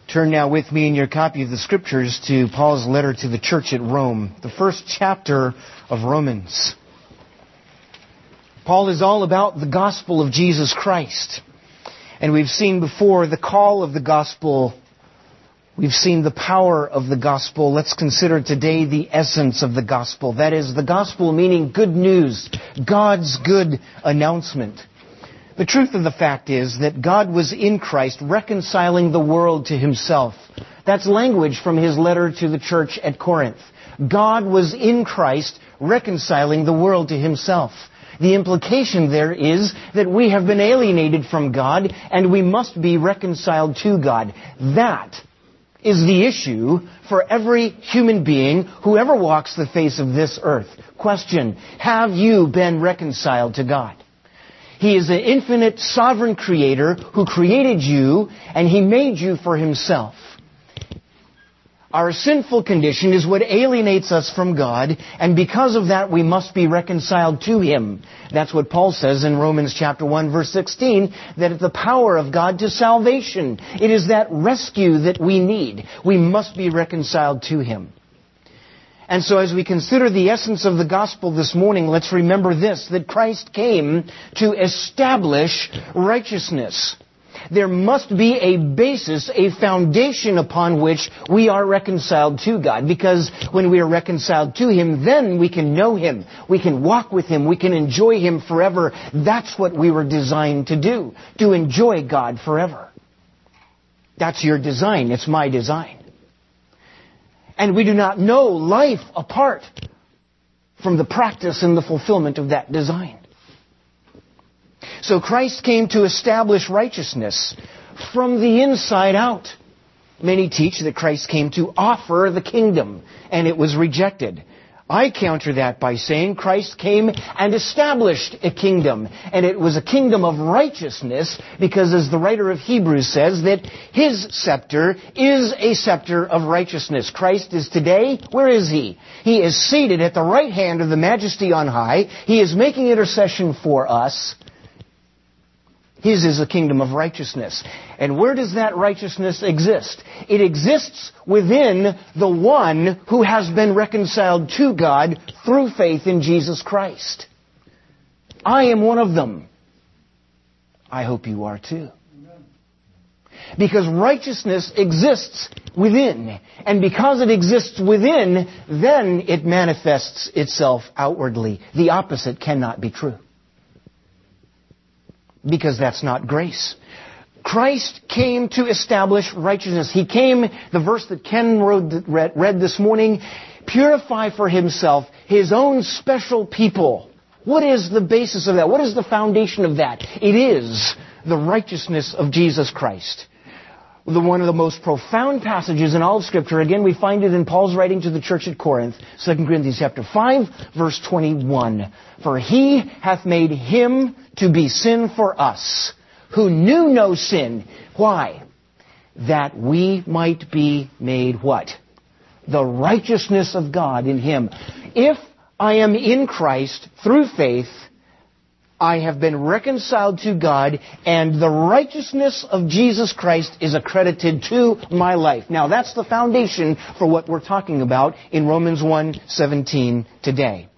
Turn now with me in your copy of the Scriptures to Paul's letter to the church at Rome, the first chapter of Romans. Paul is all about the gospel of Jesus Christ. And we've seen before the call of the gospel. We've seen the power of the gospel. Let's consider today the essence of the gospel. That is, the gospel meaning good news, God's good announcement. The truth of the fact is that God was in Christ reconciling the world to Himself. That's language from his letter to the church at Corinth. God was in Christ reconciling the world to Himself. The implication there is that we have been alienated from God and we must be reconciled to God. That is the issue for every human being who ever walks the face of this earth. Question: have you been reconciled to God? He is an infinite, sovereign Creator who created you, and He made you for Himself. Our sinful condition is what alienates us from God, and because of that we must be reconciled to Him. That's what Paul says in Romans chapter 1, verse 16, that it's the power of God to salvation. It is that rescue that we need. We must be reconciled to Him. And so as we consider the essence of the gospel this morning, let's remember this, that Christ came to establish righteousness. There must be a basis, a foundation upon which we are reconciled to God. Because when we are reconciled to Him, then we can know Him. We can walk with Him. We can enjoy Him forever. That's what we were designed to do, to enjoy God forever. That's your design. It's my design. And we do not know life apart from the practice and the fulfillment of that design. So Christ came to establish righteousness from the inside out. Many teach that Christ came to offer the kingdom, and it was rejected. I counter that by saying Christ came and established a kingdom. And it was a kingdom of righteousness because, as the writer of Hebrews says, that His scepter is a scepter of righteousness. Christ is today, where is He? He is seated at the right hand of the Majesty on high. He is making intercession for us. His is a kingdom of righteousness. And where does that righteousness exist? It exists within the one who has been reconciled to God through faith in Jesus Christ. I am one of them. I hope you are too. Because righteousness exists within. And because it exists within, then it manifests itself outwardly. The opposite cannot be true. Because that's not grace. Christ came to establish righteousness. He came, the verse that Ken read this morning, purify for Himself His own special people. What is the basis of that? What is the foundation of that? It is the righteousness of Jesus Christ. One of the most profound passages in all of Scripture, again, we find it in Paul's writing to the church at Corinth, 2 Corinthians chapter 5, verse 21. For He hath made Him to be sin for us, who knew no sin. Why? That we might be made what? The righteousness of God in Him. If I am in Christ through faith, I have been reconciled to God, and the righteousness of Jesus Christ is accredited to my life. Now, that's the foundation for what we're talking about in Romans 1:17 today.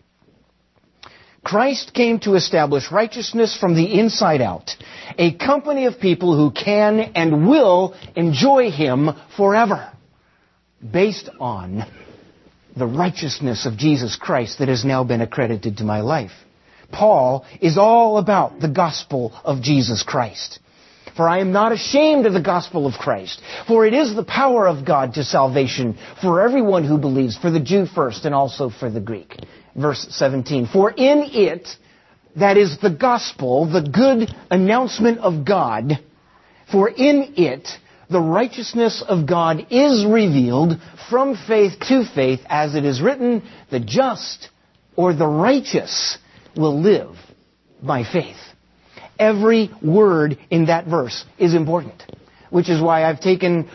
Christ came to establish righteousness from the inside out. A company of people who can and will enjoy Him forever, based on the righteousness of Jesus Christ that has now been accredited to my life. Paul is all about the gospel of Jesus Christ. For I am not ashamed of the gospel of Christ, for it is the power of God to salvation for everyone who believes, for the Jew first and also for the Greek. Verse 17, for in it, that is the gospel, the good announcement of God, for in it the righteousness of God is revealed from faith to faith, as it is written, the just or the righteous will live by faith. Every word in that verse is important, which is why I've taken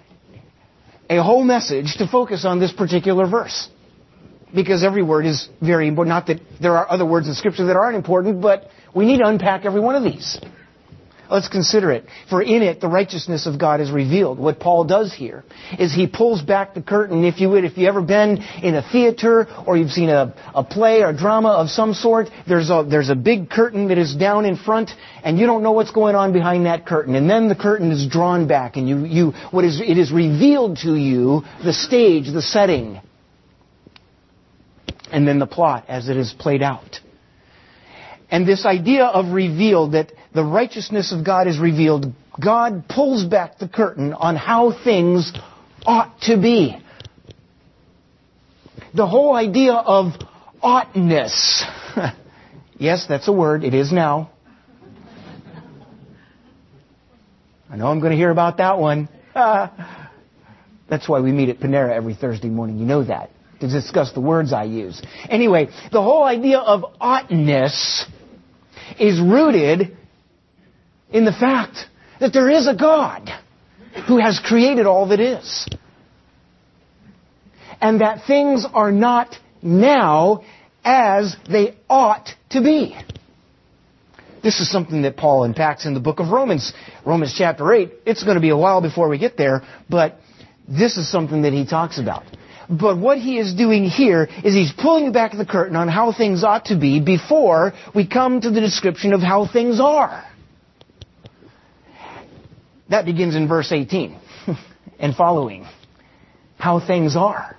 a whole message to focus on this particular verse. Because every word is very important. Not that there are other words in Scripture that aren't important, but we need to unpack every one of these. Let's consider it. For in it, the righteousness of God is revealed. What Paul does here is he pulls back the curtain, if you would. If you've ever been in a theater or you've seen a play or drama of some sort, there's a big curtain that is down in front, and you don't know what's going on behind that curtain. And then the curtain is drawn back, and it is revealed to you, the stage, the setting, and then the plot as it is played out. And this idea of revealed, that the righteousness of God is revealed, God pulls back the curtain on how things ought to be. The whole idea of oughtness. Yes, that's a word. It is now. I know I'm going to hear about that one. That's why we meet at Panera every Thursday morning. You know that. To discuss the words I use. Anyway, the whole idea of oughtness is rooted in the fact that there is a God who has created all that is. And that things are not now as they ought to be. This is something that Paul unpacks in the book of Romans. Romans chapter 8. It's going to be a while before we get there, but this is something that he talks about. But what he is doing here is he's pulling back the curtain on how things ought to be before we come to the description of how things are. That begins in verse 18 and following. How things are.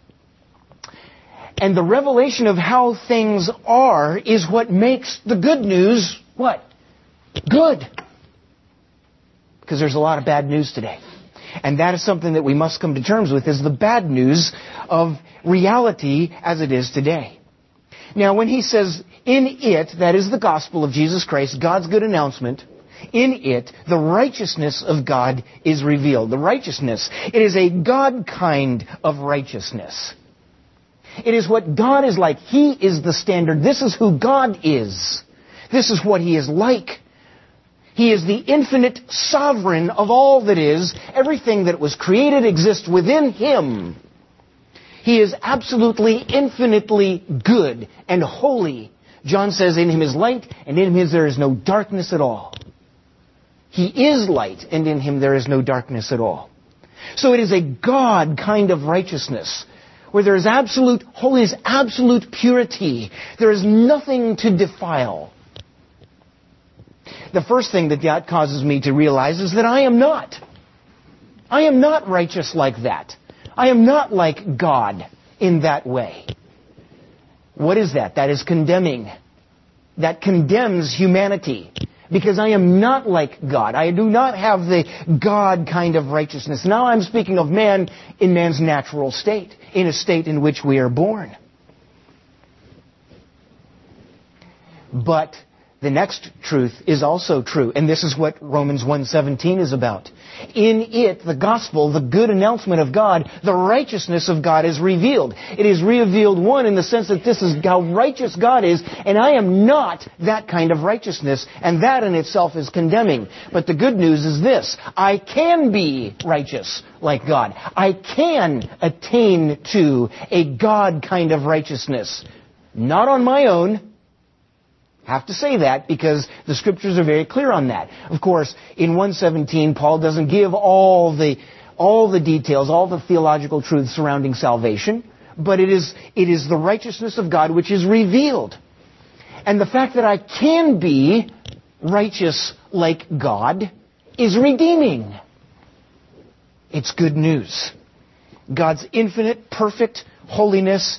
And the revelation of how things are is what makes the good news, what? Good. Because there's a lot of bad news today. And that is something that we must come to terms with, is the bad news of reality as it is today. Now, when he says, in it, that is the gospel of Jesus Christ, God's good announcement, in it, the righteousness of God is revealed. The righteousness, it is a God kind of righteousness. It is what God is like. He is the standard. This is who God is. This is what He is like. He is the infinite sovereign of all that is. Everything that was created exists within Him. He is absolutely, infinitely good and holy. John says, in Him is light, and in Him there is no darkness at all. He is light, and in Him there is no darkness at all. So it is a God kind of righteousness, where there is absolute holiness, absolute purity. There is nothing to defile. The first thing that causes me to realize is that I am not. I am not righteous like that. I am not like God in that way. What is that? That is condemning. That condemns humanity. Because I am not like God. I do not have the God kind of righteousness. Now I'm speaking of man in man's natural state. In a state in which we are born. But the next truth is also true, and this is what Romans 1:17 is about. In it, the gospel, the good announcement of God, the righteousness of God is revealed. It is revealed, one, in the sense that this is how righteous God is, and I am not that kind of righteousness, and that in itself is condemning. But the good news is this: I can be righteous like God. I can attain to a God kind of righteousness. Not on my own. Have to say that because the Scriptures are very clear on that. Of course, in 1:17, Paul doesn't give all the details, all the theological truths surrounding salvation, but it is the righteousness of God which is revealed. And the fact that I can be righteous like God is redeeming. It's good news. God's infinite, perfect holiness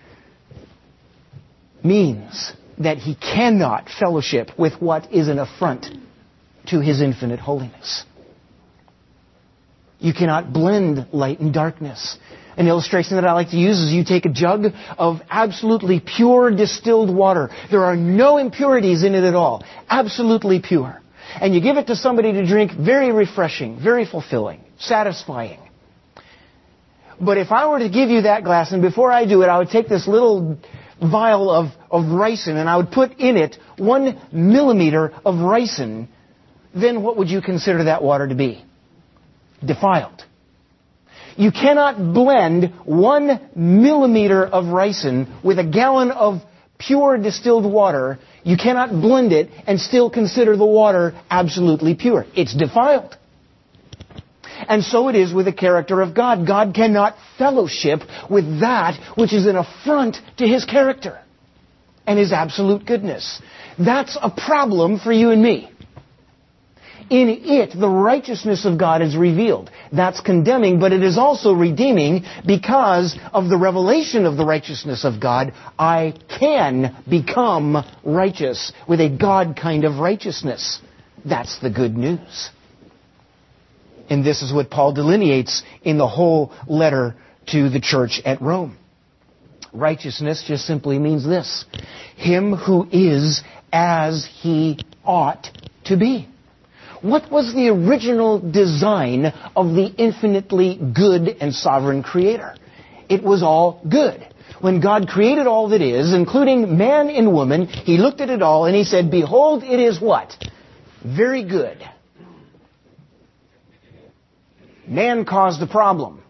means that He cannot fellowship with what is an affront to His infinite holiness. You cannot blend light and darkness. An illustration that I like to use is you take a jug of absolutely pure distilled water. There are no impurities in it at all. Absolutely pure. And you give it to somebody to drink, very refreshing, very fulfilling, satisfying. But if I were to give you that glass, and before I do it, I would take this little vial of ricin, and I would put in it 1 millimeter of ricin, then what would you consider that water to be? Defiled. You cannot blend 1 millimeter of ricin with a gallon of pure distilled water, you cannot blend it and still consider the water absolutely pure. It's defiled. And so it is with the character of God. God cannot fellowship with that which is an affront to His character and His absolute goodness. That's a problem for you and me. In it, the righteousness of God is revealed. That's condemning, but it is also redeeming because of the revelation of the righteousness of God. I can become righteous with a God kind of righteousness. That's the good news. And this is what Paul delineates in the whole letter to the church at Rome. Righteousness just simply means this: him who is as he ought to be. What was the original design of the infinitely good and sovereign Creator? It was all good. When God created all that is, including man and woman, He looked at it all and He said, "Behold, it is what? Very good." Man caused the problem.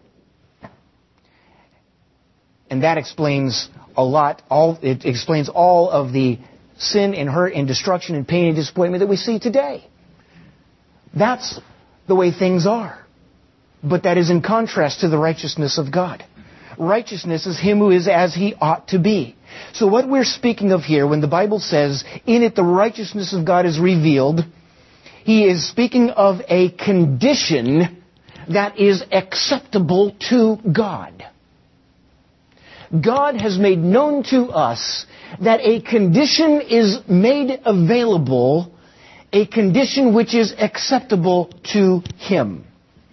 And that explains a lot. It explains all of the sin and hurt and destruction and pain and disappointment that we see today. That's the way things are. But that is in contrast to the righteousness of God. Righteousness is him who is as he ought to be. So what we're speaking of here, when the Bible says, in it the righteousness of God is revealed, He is speaking of a condition that is acceptable to God. God has made known to us that a condition is made available, a condition which is acceptable to Him.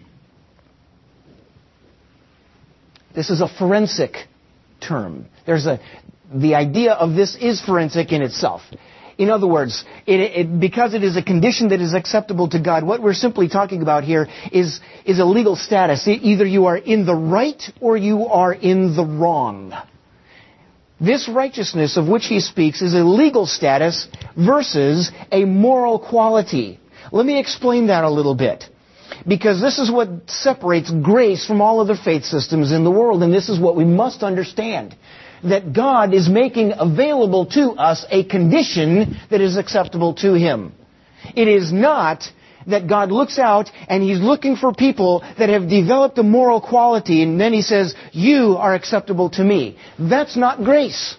This is a forensic term. The idea of this is forensic in itself. In other words, because it is a condition that is acceptable to God, what we're simply talking about here is a legal status. Either you are in the right or you are in the wrong. This righteousness of which he speaks is a legal status versus a moral quality. Let me explain that a little bit. Because this is what separates grace from all other faith systems in the world, and this is what we must understand. That God is making available to us a condition that is acceptable to Him. It is not that God looks out and He's looking for people that have developed a moral quality and then He says, you are acceptable to me. That's not grace.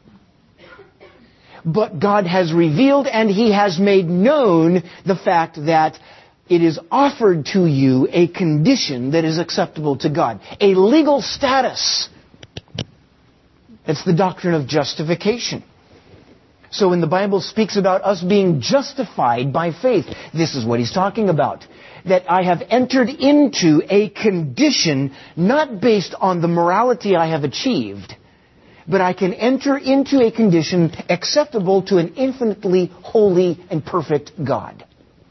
But God has revealed and He has made known the fact that it is offered to you a condition that is acceptable to God. A legal status. It's the doctrine of justification. So when the Bible speaks about us being justified by faith, this is what he's talking about. That I have entered into a condition not based on the morality I have achieved, but I can enter into a condition acceptable to an infinitely holy and perfect God.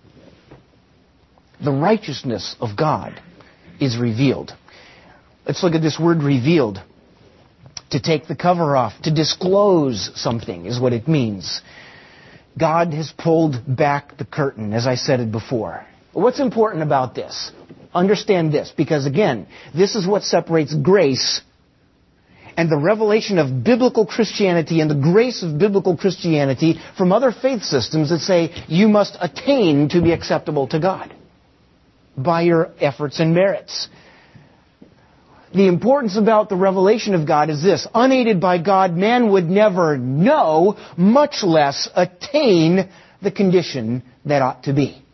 The righteousness of God is revealed. Let's look at this word revealed. To take the cover off, to disclose something is what it means. God has pulled back the curtain, as I said it before. What's important about this? Understand this, because again, this is what separates grace and the revelation of biblical Christianity and the grace of biblical Christianity from other faith systems that say you must attain to be acceptable to God by your efforts and merits. The importance about the revelation of God is this. Unaided by God, man would never know, much less attain the condition that ought to be.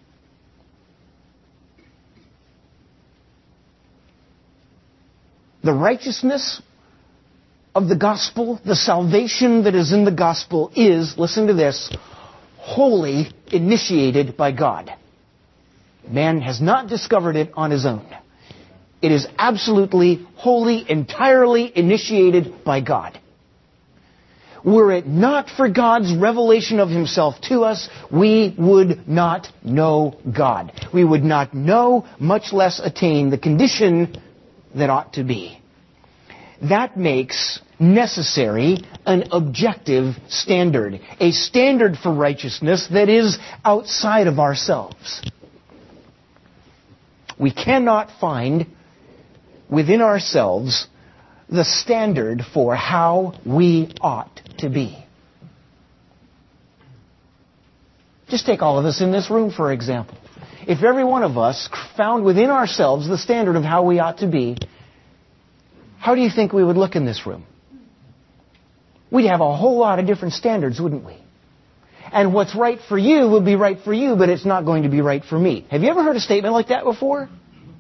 The righteousness of the gospel, the salvation that is in the gospel is, listen to this, wholly initiated by God. Man has not discovered it on his own. It is absolutely, wholly, entirely initiated by God. Were it not for God's revelation of Himself to us, we would not know God. We would not know, much less attain, the condition that ought to be. That makes necessary an objective standard. A standard for righteousness that is outside of ourselves. We cannot find within ourselves the standard for how we ought to be. Just take all of us in this room, for example. If every one of us found within ourselves the standard of how we ought to be, how do you think we would look in this room? We'd have a whole lot of different standards, wouldn't we? And what's right for you would be right for you, but it's not going to be right for me. Have you ever heard a statement like that before?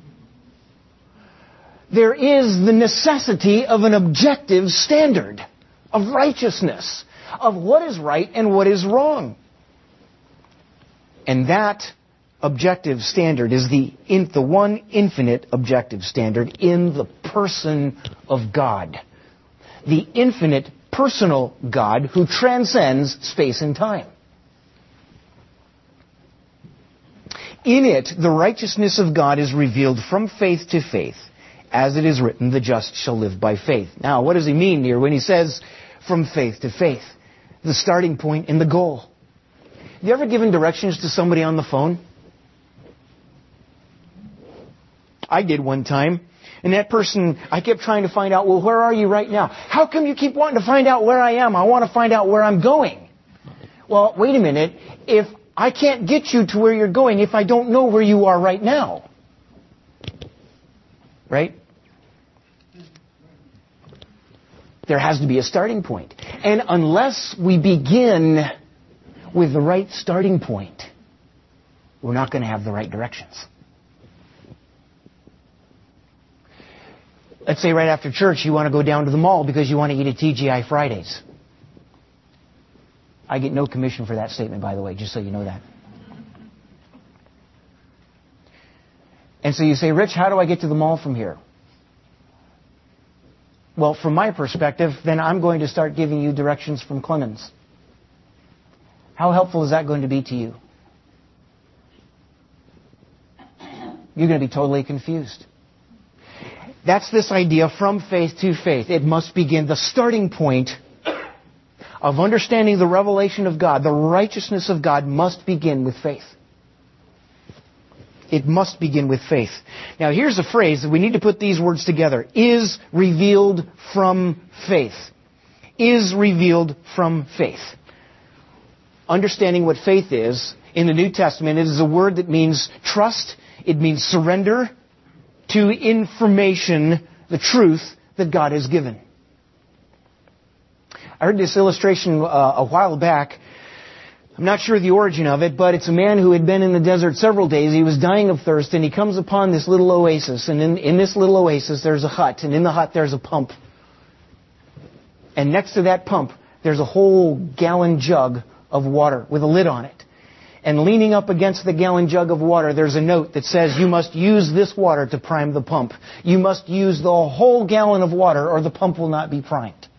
There is the necessity of an objective standard of righteousness, of what is right and what is wrong. And that objective standard is the one infinite objective standard in the person of God. The infinite personal God who transcends space and time. In it, the righteousness of God is revealed from faith to faith. As it is written, the just shall live by faith. Now, what does he mean here when he says from faith to faith? The starting point and the goal. Have you ever given directions to somebody on the phone? I did one time. And that person, I kept trying to find out, well, where are you right now? How come you keep wanting to find out where I am? I want to find out where I'm going. Well, wait a minute. If I can't get you to where you're going if I don't know where you are right now. Right? There has to be a starting point. And unless we begin with the right starting point, we're not going to have the right directions. Let's say right after church you want to go down to the mall because you want to eat at TGI Fridays. I get no commission for that statement, by the way, just so you know that. And so you say, Rich, how do I get to the mall from here? Well, from my perspective, then I'm going to start giving you directions from Clemens. How helpful is that going to be to you? You're going to be totally confused. That's this idea from faith to faith. It must begin. The starting point of understanding the revelation of God, the righteousness of God, must begin with faith. It must begin with faith. Now here's a phrase that we need to put these words together. Is revealed from faith. Is revealed from faith. Understanding what faith is in the New Testament, it is a word that means trust. It means surrender to information, the truth that God has given. I heard this illustration a while back. I'm not sure the origin of it, but it's a man who had been in the desert several days. He was dying of thirst, and he comes upon this little oasis. And in this little oasis, there's a hut. And in the hut, there's a pump. And next to that pump, there's a whole gallon jug of water with a lid on it. And leaning up against the gallon jug of water, there's a note that says, you must use this water to prime the pump. You must use the whole gallon of water, or the pump will not be primed.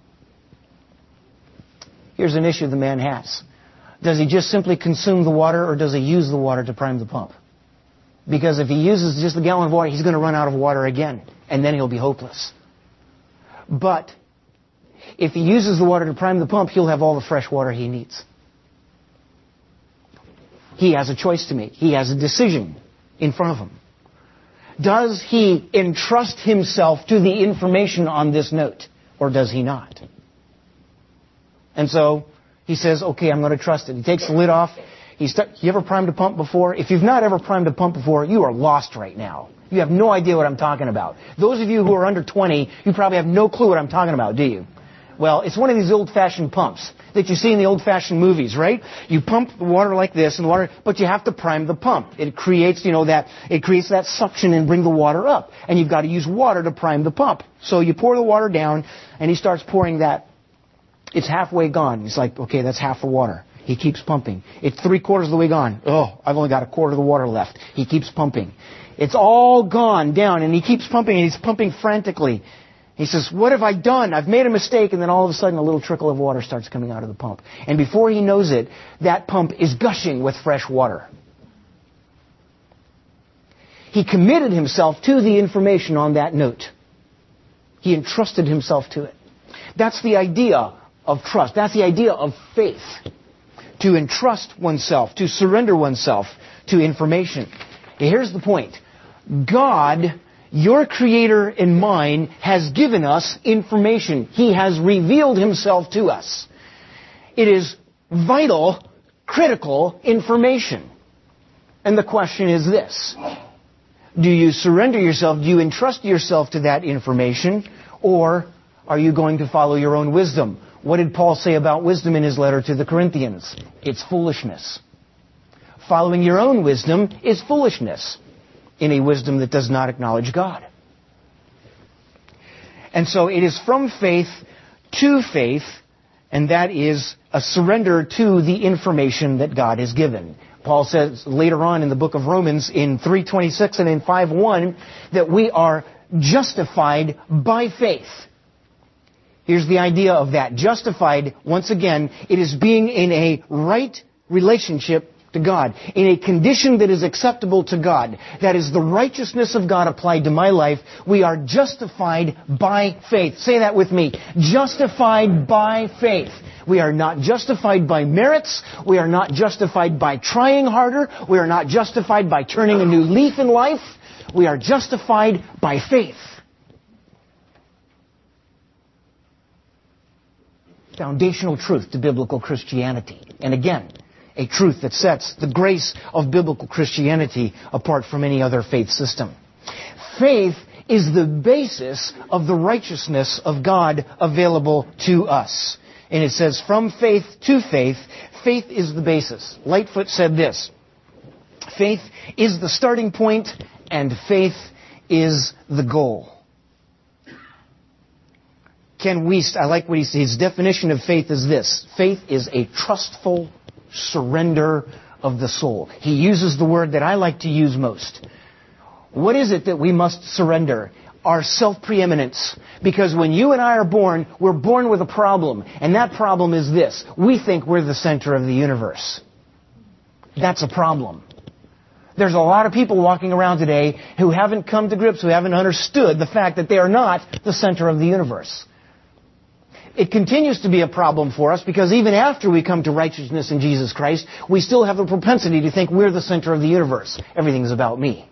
Here's an issue the man has. Does he just simply consume the water, or does he use the water to prime the pump? Because if he uses just the gallon of water, he's going to run out of water again, and then he'll be hopeless. But if he uses the water to prime the pump, he'll have all the fresh water he needs. He has a choice to make. He has a decision in front of him. Does he entrust himself to the information on this note, or does he not? And so he says, okay, I'm going to trust it. He takes the lid off. You ever primed a pump before? If you've not ever primed a pump before, you are lost right now. You have no idea what I'm talking about. Those of you who are under 20, you probably have no clue what I'm talking about, do you? Well, it's one of these old-fashioned pumps that you see in the old-fashioned movies, right? You pump the water like this, and the water, but you have to prime the pump. It creates, that suction and bring the water up. And you've got to use water to prime the pump. So you pour the water down, and he starts pouring that. It's halfway gone. He's like, okay, that's half the water. He keeps pumping. It's 3/4 of the way gone. Oh, I've only got 1/4 of the water left. He keeps pumping. It's all gone down, and he keeps pumping, and he's pumping frantically. He says, what have I done? I've made a mistake. And then all of a sudden a little trickle of water starts coming out of the pump. And before he knows it, that pump is gushing with fresh water. He committed himself to the information on that note. He entrusted himself to it. That's the idea of trust. That's the idea of faith. To entrust oneself, to surrender oneself to information. Here's the point. God, your Creator and mine, has given us information. He has revealed Himself to us. It is vital, critical information. And the question is this: do you surrender yourself, do you entrust yourself to that information, or are you going to follow your own wisdom? What did Paul say about wisdom in his letter to the Corinthians? It's foolishness. Following your own wisdom is foolishness in a wisdom that does not acknowledge God. And so it is from faith to faith, and that is a surrender to the information that God has given. Paul says later on in the book of Romans in 3:26 and in 5:1 that we are justified by faith. Here's the idea of that. Justified, once again, it is being in a right relationship to God, in a condition that is acceptable to God. That is the righteousness of God applied to my life. We are justified by faith. Say that with me. Justified by faith. We are not justified by merits. We are not justified by trying harder. We are not justified by turning a new leaf in life. We are justified by faith. Foundational truth to biblical Christianity. And again, a truth that sets the grace of biblical Christianity apart from any other faith system. Faith is the basis of the righteousness of God available to us. And it says, from faith to faith, faith is the basis. Lightfoot said this: faith is the starting point, and faith is the goal. I like what his definition of faith is this: faith is a trustful surrender of the soul. He uses the word that I like to use most. What is it that we must surrender? Our self-preeminence. Because when you and I are born, we're born with a problem. And that problem is this: we think we're the center of the universe. That's a problem. There's a lot of people walking around today who haven't come to grips, who haven't understood the fact that they are not the center of the universe. It continues to be a problem for us because even after we come to righteousness in Jesus Christ, we still have the propensity to think we're the center of the universe. Everything's about me.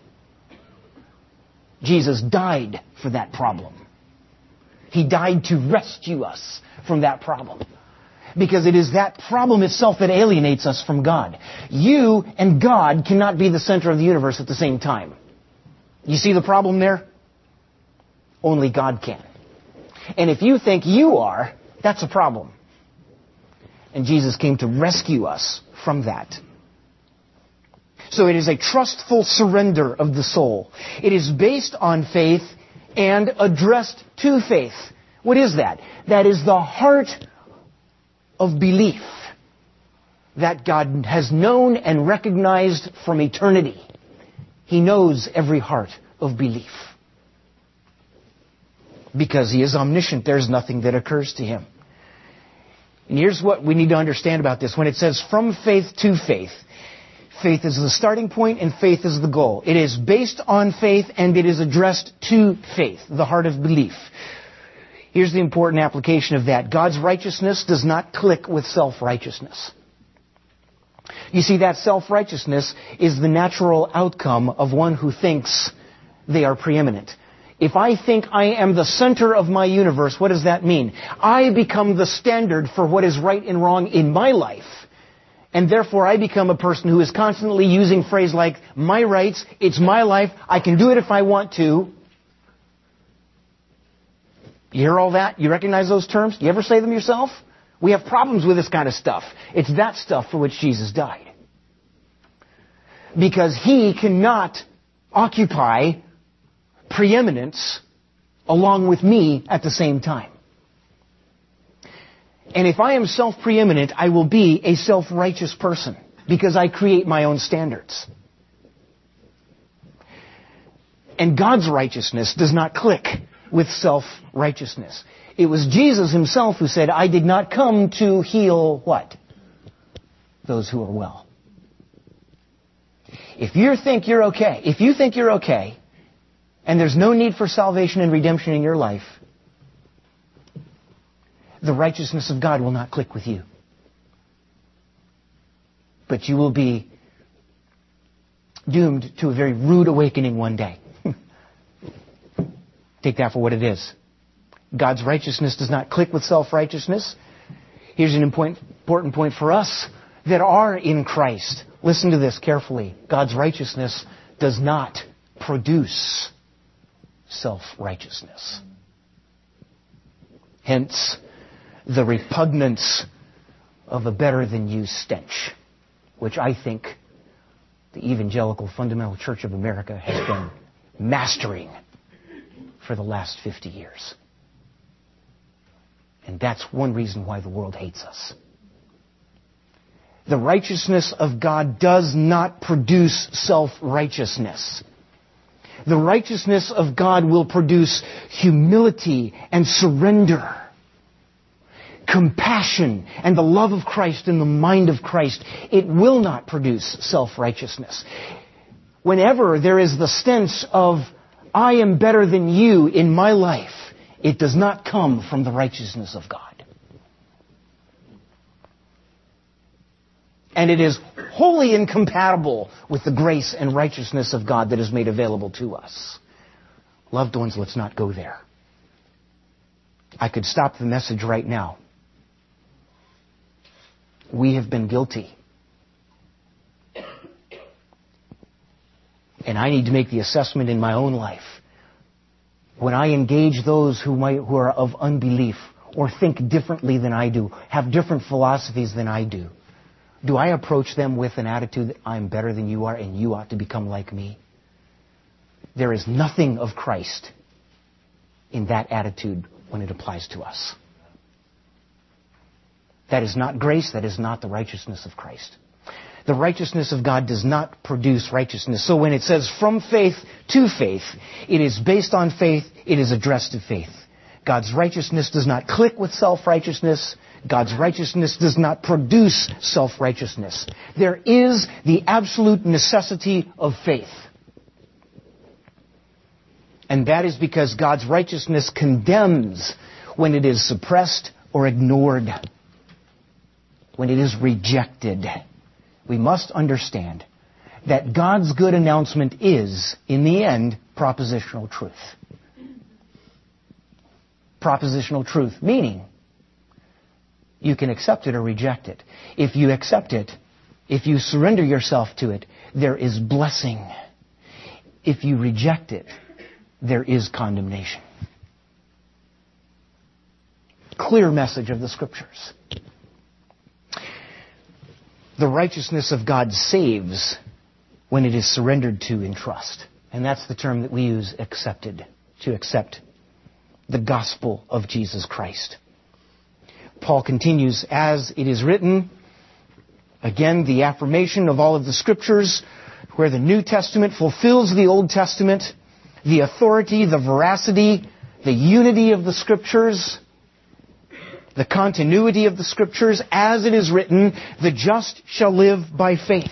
Jesus died for that problem. He died to rescue us from that problem. Because it is that problem itself that alienates us from God. You and God cannot be the center of the universe at the same time. You see the problem there? Only God can. And if you think you are, that's a problem. And Jesus came to rescue us from that. So it is a trustful surrender of the soul. It is based on faith and addressed to faith. What is that? That is the heart of belief that God has known and recognized from eternity. He knows every heart of belief. Because He is omniscient, there's nothing that occurs to Him. And here's what we need to understand about this. When it says from faith to faith, faith is the starting point and faith is the goal. It is based on faith and it is addressed to faith, the heart of belief. Here's the important application of that. God's righteousness does not click with self-righteousness. You see, that self-righteousness is the natural outcome of one who thinks they are preeminent. If I think I am the center of my universe, what does that mean? I become the standard for what is right and wrong in my life. And therefore I become a person who is constantly using phrases like, my rights, it's my life, I can do it if I want to. You hear all that? You recognize those terms? You ever say them yourself? We have problems with this kind of stuff. It's that stuff for which Jesus died. Because He cannot occupy preeminence along with me at the same time. And if I am self-preeminent, I will be a self-righteous person because I create my own standards. And God's righteousness does not click with self-righteousness. It was Jesus Himself who said, I did not come to heal what? Those who are well. If you think you're okay, and there's no need for salvation and redemption in your life, the righteousness of God will not click with you. But you will be doomed to a very rude awakening one day. Take that for what it is. God's righteousness does not click with self-righteousness. Here's an important point for us, that are in Christ, listen to this carefully, God's righteousness does not produce self-righteousness. Hence, the repugnance of a better-than-you stench, which I think the Evangelical Fundamental Church of America has been mastering for the last 50 years. And that's one reason why the world hates us. The righteousness of God does not produce self-righteousness. The righteousness of God will produce humility and surrender, compassion and the love of Christ in the mind of Christ. It will not produce self-righteousness. Whenever there is the stench of, I am better than you in my life, it does not come from the righteousness of God. And it is wholly incompatible with the grace and righteousness of God that is made available to us. Loved ones, let's not go there. I could stop the message right now. We have been guilty. And I need to make the assessment in my own life. When I engage those who are of unbelief or think differently than I do, have different philosophies than I do I approach them with an attitude that I'm better than you are and you ought to become like me? There is nothing of Christ in that attitude when it applies to us. That is not grace. That is not the righteousness of Christ. The righteousness of God does not produce righteousness. So when it says from faith to faith, it is based on faith. It is addressed to faith. God's righteousness does not click with self-righteousness. God's righteousness does not produce self-righteousness. There is the absolute necessity of faith. And that is because God's righteousness condemns when it is suppressed or ignored, when it is rejected. We must understand that God's good announcement is, in the end, propositional truth. Propositional truth, meaning you can accept it or reject it. If you accept it, if you surrender yourself to it, there is blessing. If you reject it, there is condemnation. Clear message of the Scriptures. The righteousness of God saves when it is surrendered to in trust. And that's the term that we use, accepted, to accept the gospel of Jesus Christ. Paul continues, as it is written, again, the affirmation of all of the Scriptures, where the New Testament fulfills the Old Testament, the authority, the veracity, the unity of the Scriptures, the continuity of the Scriptures, as it is written, the just shall live by faith.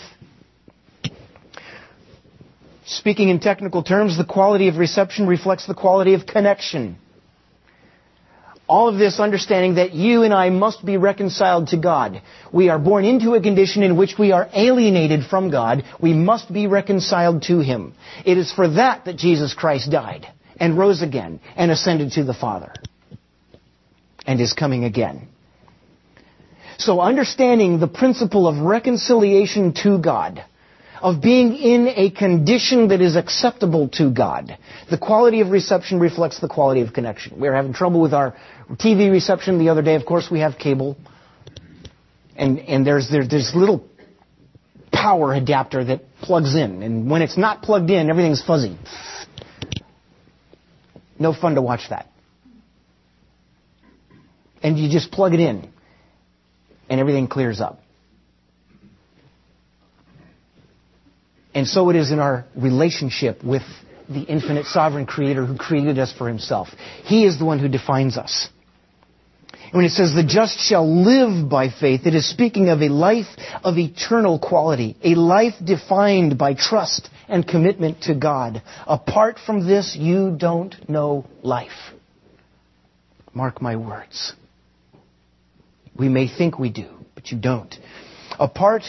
Speaking in technical terms, the quality of reception reflects the quality of connection. All of this understanding that you and I must be reconciled to God. We are born into a condition in which we are alienated from God. We must be reconciled to Him. It is for that that Jesus Christ died and rose again and ascended to the Father and is coming again. So understanding the principle of reconciliation to God, of being in a condition that is acceptable to God. The quality of reception reflects the quality of connection. We were having trouble with our TV reception the other day. Of course, we have cable. And there's this little power adapter that plugs in. And when it's not plugged in, everything's fuzzy. No fun to watch that. And you just plug it in, and everything clears up. And so it is in our relationship with the infinite sovereign Creator who created us for Himself. He is the one who defines us. And when it says the just shall live by faith, it is speaking of a life of eternal quality, a life defined by trust and commitment to God. Apart from this, you don't know life. Mark my words. We may think we do, but you don't. Apart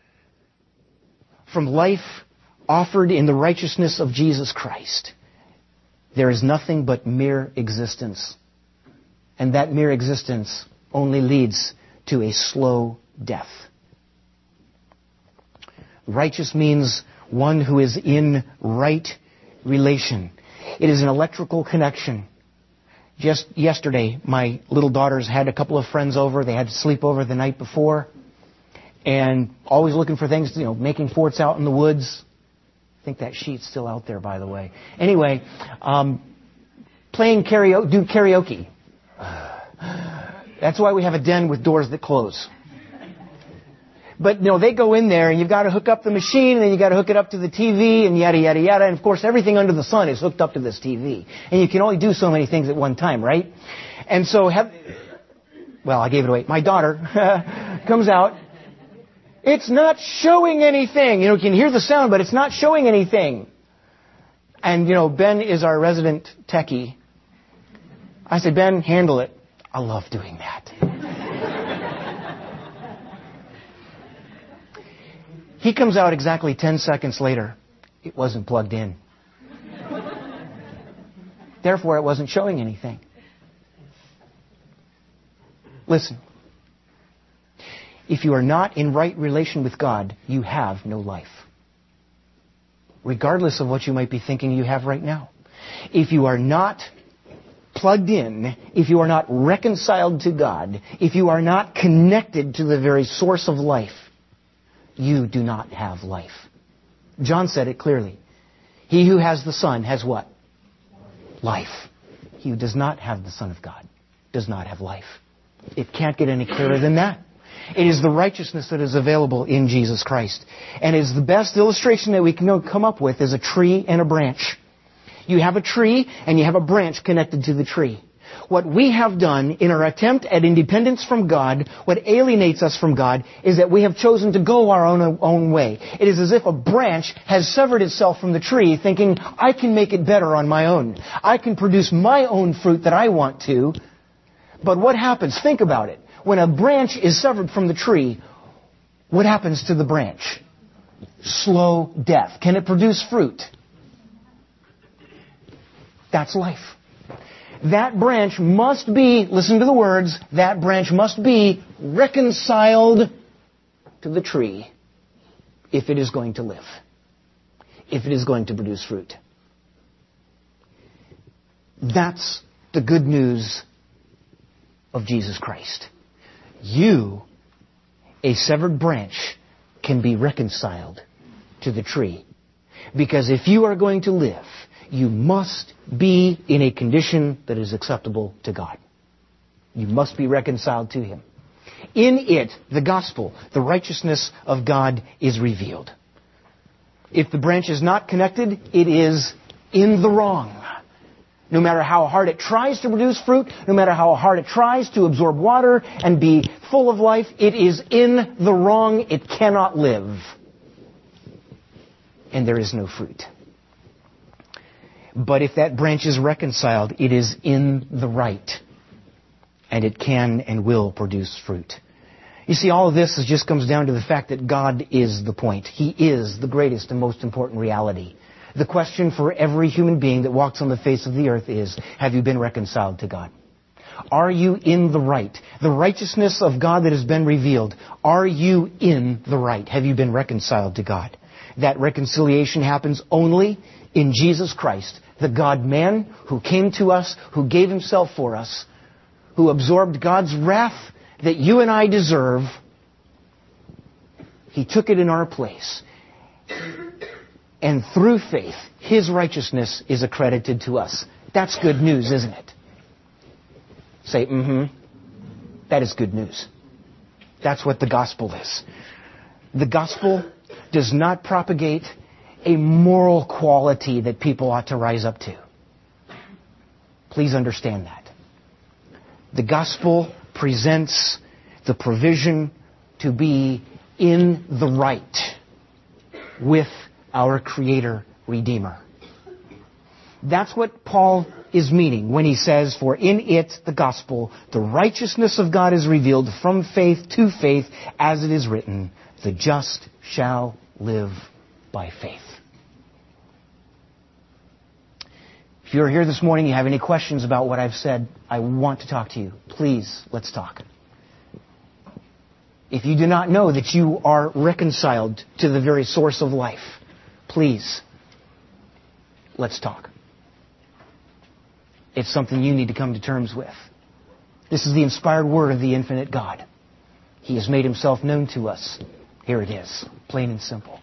from life offered in the righteousness of Jesus Christ, there is nothing but mere existence. And that mere existence only leads to a slow death. Righteous means one who is in right relation. It is an electrical connection. Just yesterday, my little daughters had a couple of friends over. They had to sleep over the night before. And always looking for things, making forts out in the woods. I think that sheet's still out there, by the way. Anyway, playing karaoke. That's why we have a den with doors that close. But, they go in there and you've got to hook up the machine and then you've got to hook it up to the TV and yada, yada, yada. And of course, everything under the sun is hooked up to this TV. And you can only do so many things at one time, right? And so, I gave it away. My daughter comes out. It's not showing anything. You can hear the sound, but it's not showing anything. And, Ben is our resident techie. I said, Ben, handle it. I love doing that. He comes out exactly 10 seconds later. It wasn't plugged in. Therefore, it wasn't showing anything. Listen. If you are not in right relation with God, you have no life. Regardless of what you might be thinking you have right now. If you are not plugged in, if you are not reconciled to God, if you are not connected to the very source of life, you do not have life. John said it clearly. He who has the Son has what? Life. He who does not have the Son of God does not have life. It can't get any clearer than that. It is the righteousness that is available in Jesus Christ. And it is the best illustration that we can come up with is a tree and a branch. You have a tree and you have a branch connected to the tree. What we have done in our attempt at independence from God, what alienates us from God, is that we have chosen to go our own way. It is as if a branch has severed itself from the tree, thinking, I can make it better on my own. I can produce my own fruit that I want to. But what happens? Think about it. When a branch is severed from the tree, what happens to the branch? Slow death. Can it produce fruit? That's life. That branch must be, listen to the words, that branch must be reconciled to the tree if it is going to live, if it is going to produce fruit. That's the good news of Jesus Christ. You, a severed branch, can be reconciled to the tree. Because if you are going to live, you must be in a condition that is acceptable to God. You must be reconciled to Him. In it, the gospel, the righteousness of God is revealed. If the branch is not connected, it is in the wrong. No matter how hard it tries to produce fruit, no matter how hard it tries to absorb water and be full of life, it is in the wrong. It cannot live. And there is no fruit. But if that branch is reconciled, it is in the right. And it can and will produce fruit. You see, all of this just comes down to the fact that God is the point. He is the greatest and most important reality. The question for every human being that walks on the face of the earth is, have you been reconciled to God? Are you in the right? The righteousness of God that has been revealed. Are you in the right? Have you been reconciled to God? That reconciliation happens only in Jesus Christ, the God-man who came to us, who gave Himself for us, who absorbed God's wrath that you and I deserve. He took it in our place. And through faith, His righteousness is accredited to us. That's good news, isn't it? Say, That is good news. That's what the gospel is. The gospel does not propagate a moral quality that people ought to rise up to. Please understand that. The gospel presents the provision to be in the right with our Creator, Redeemer. That's what Paul is meaning when he says, for in it, the gospel, the righteousness of God is revealed from faith to faith, as it is written, the just shall live by faith. If you're here this morning, you have any questions about what I've said, I want to talk to you. Please, let's talk. if you do not know that you are reconciled to the very source of life, please, let's talk. It's something you need to come to terms with. This is the inspired word of the infinite God. He has made Himself known to us. Here it is, plain and simple.